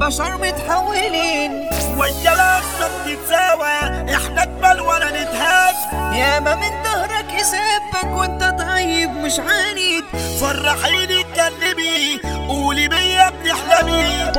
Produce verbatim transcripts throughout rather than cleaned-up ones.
البشر متحولين ويا الاقصى بتتساوى، احنا اجمل ولا نتهاج. ياما من ظهرك يسبك وانت طيب مش عنيد. فرحيني اتكلمي قولي بيا بتحلمي.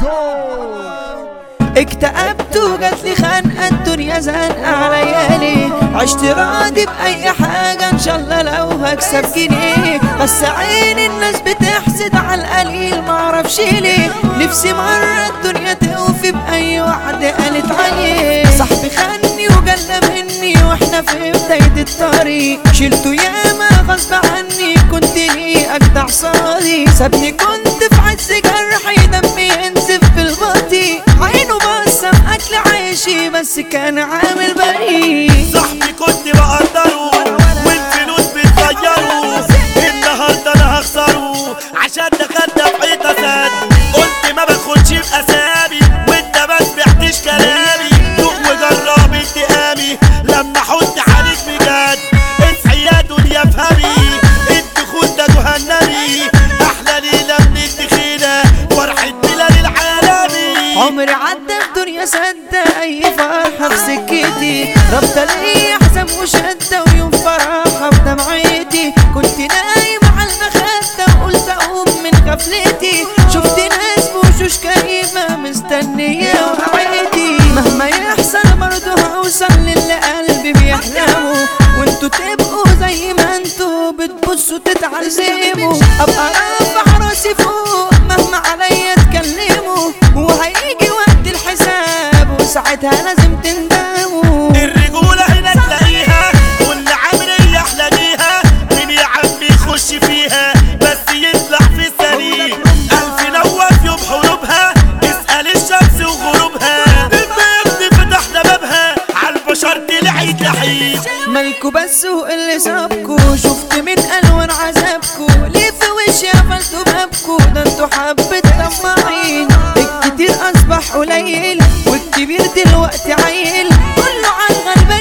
اكتئبت وجاتلي خانقة الدنيا زنقة عليا ليه. عشت راضي بأي حاجة ان شاء الله لو هكسب جنيه. بس عين الناس بتحسد على القليل معرفش ليه. نفسي مرة الدنيا توفي بأي واحدة قالت عليه. صاحبي خاني وجلى مني واحنا في بداية الطريق. شلته ياما غصب عني كنت ليه اجدع صادي. سابني كنت في عز جرحي دمي ينزف في البطيء. عينه بصم اكل عيشي بس كان عامل بريء. صاحبي كنت بقدره والفلوس بتغيره. النهارده انا هخسره عشان دخلنا في حيطه سد. قلت ما باخدش باسامي وانت ما سمعتش كلامي. دوق وجرب انتقامي لما احط عليك بجد. اصحي يا دنيا افهمي الدخول ده جهنمي. احلى ليله من الدخيله فرحه بلاد العالمي. عمري عدى الدنيا سدة اي فرحة في سكتي. ربط لي احزان وشدة ويوم فرحة بدمعتي. كنت نايم على المخدة وقلت اقوم من غفلتي. شفت ناس بوشوش كريمة مستنية وعيتي. مهما يحصل برضه هوصل للي قلبي بيحلموا. وانتوا تبقوا زي ما انتوا بتبصوا تتعذبوا. ابقى رافع راسي فوق مهما عليا تكلموا. وهيجي وقت الحساب وساعتها لازم تندموا. الرجولة هنا تلاقيها واللي عمري احلى بيها. مين يا عم يخش فيها بس يطلع في السليم. الف نوف يوم حروبها اسأل الشمس وغروبها. المجد فتحنا بابها عالبشر طلعت لحيم. مالكوا بس واللي سابكوا. شفت من الوان عذابكوا. ليه في وشي قفلتوا بابكوا. ده انتوا حبة طماعين. الكتير اصبح قليل والكبير دلوقتي عيل. كله عالغلبان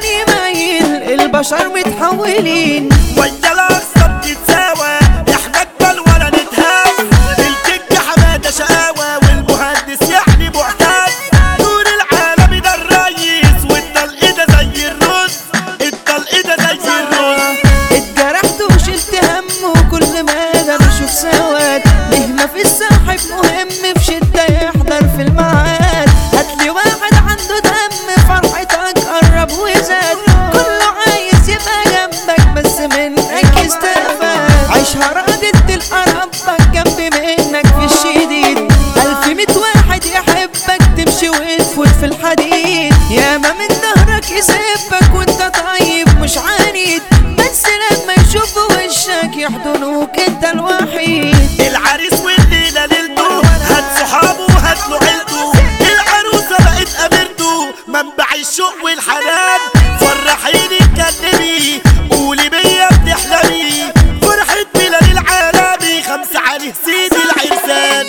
يميل البشر متحولين. ويا الاقصى بتتساوى احنا اجمل ولا نتهاوى. الكيك حماده شقاوه والمهندس يعني معتاد. نور العالمي ده الريس والطلق ده زي الرز. الطلق ده زي الرز. اتجرحت وشلت هم وكل ما ده بشوف سواد. مهما في الصاحب مهم في شدة يحضر في الميعاد. هاتلي واحد عنده دم فرحتك قرب وزاد. كله عايز يبقى جنبك بس منك يستفاد. عيشها راجل تلقى ربك جنب منك في الشديد. ألف ميت واحد يحبك تمشي وتفوت في الحديد. ياما من ظهرك يسبك وانت طيب مش عنيد. بس لما يشوفوا وشك يحضنوك انت الوحيد. العريس والليله ليلته هات صحابه وهات له عيلته. العروسه بقت اميرته منبع الشوق والحنان. فرحيني اتكلمي قولي بيا بتحلمي. فرحة بلاد العالمي خمسة عليه سيدي العرسان.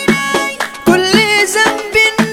كل ذنب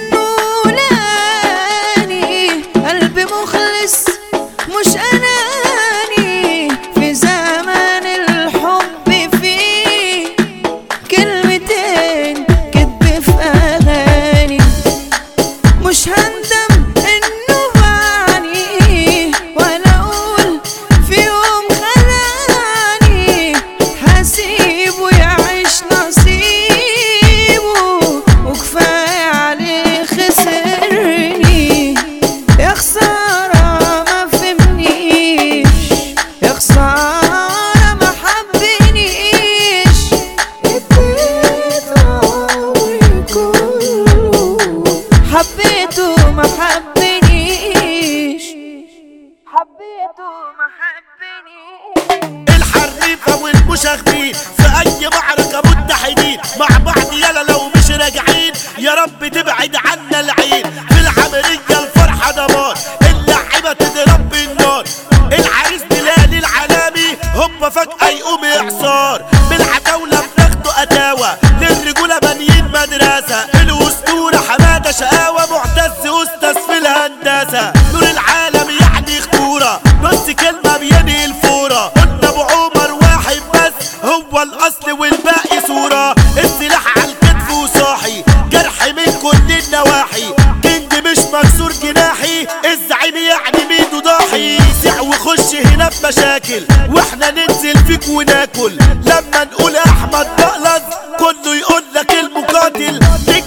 نولاني قلبي مخلص مش اناني. في زمن الحب فيه كلمتين كدب في اغاني. مش هندم انه بعاني ولا اقول في يوم خلاني. هسيبه يعيش نصيبه وكفاية عليه خسرني. يا خسارة ما فهمنيش. يا خسارة ما حبنيش. اديت عمري كله حبيته ما حبنيش. حبيته ما حبنيش. الحريفة والمشاغبين في اي معركة متحدين مع بعض. يلا لو مش راجعين يا رب تبعد عنا العين. في العملية الفرحة دمار اللعيبة تضرب بالنار. العريس بلال العالمي هوبا فجأة يقوم اعصار. بالعتاولة بناخده اتاوة للرجولة بانيين مدرسة. الاسطورة حمادة شقاوة معتز استاذ في الهندسة. نور العالم يعني خطورة نص كلمة بينهي الفورة. قلنا ابو عمر واحد بس هو الاصل والباقي صورة. السلاح على الكتف وصاحي جرح من كل الناس. وناكل. لما نقول احمد بقلظ كله يقول لك المقاتل.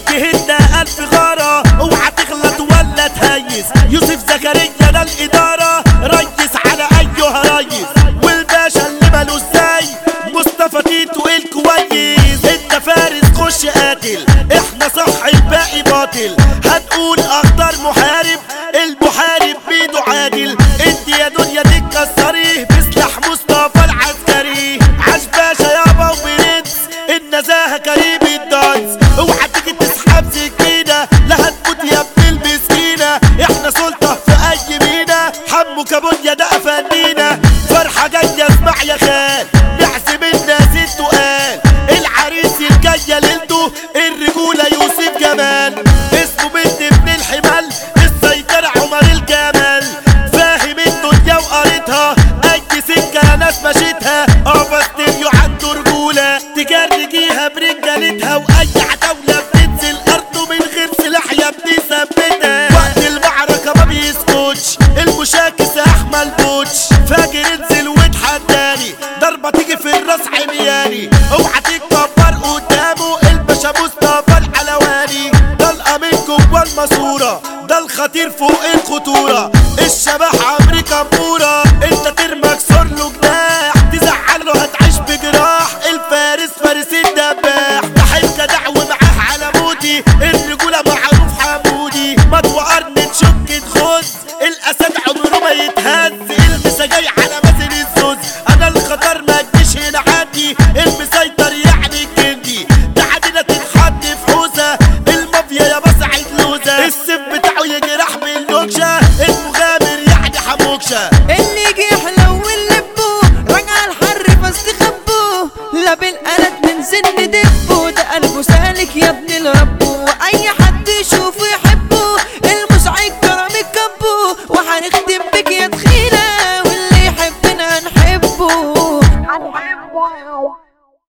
تجهدنا الف غاره اوعى تغلط ولا تهيس. يوسف زكريا ده الاداره ريس على ايها ريس. والباشا اللي ماله ازاي مصطفى تيتو الكويس. انت فارس خش قاتل احنا صح الباقي باطل. هنقول اخطر محارب المحارب بيده عادل. انت يا دنيا تتكسري بسلاح مصطفى العسكري. عاش باشا يابا وبرنس النزاهه كريم الدانس. اوعى تيجي تسحب سكينه لا هتموت يا ابن المسكينه. احنا سلطه في اي مينا حمو كابونيا ده افندينا. فرحه جايه اسمع يا خال نحسب الناس التقال. العريس الجايه ليلته الرجوله يوسف جمال. اسمه بنت ابن الحمال السيطرة عمر الجمال. فاهم الدنيا وقريتها اي سكه يا ناس مشيتها. ابا ستيريو عنده رجوله تجرجيها برجالتها. واي عتاوله بتنزل ارضه من غير سلاح يا ابني ثبتها. وقت المعركه ما بيسكتش المشاكس احمل بوتش. فاجر انزل واتحداني ضربه تيجي في الراس عمياني. اوعى تتكبر قدامه الباشا مصطفى الحلواني. طلقه من جوه الماسوره ده الخطير فوق الخطوره. الشبح عمري كبوره انت ترمكسر له جناح. تزعله هتعيش بجراح. الفارس فارس الدباح بحب جدع ومعاه على موتي. الرجوله معروف حمودي ما توقرني تشك تخز. الاسد عمره ما يتهز. المسا جاي على مازن الزوز. انا الخطر ما تجيش هنا عندي. المسيطر يعني الجندي تعدينا تتحط في حوزه. المافيا يا بسعد لوزه السيف بتاعه يجرح بالنكشه. المغامر يعني حموكشه اللي يجي يحلو ونلبه رجع الحر فاستخبوه. لا بالقلب ننزل ندبه ده قلبه سالك يا ابن الرب.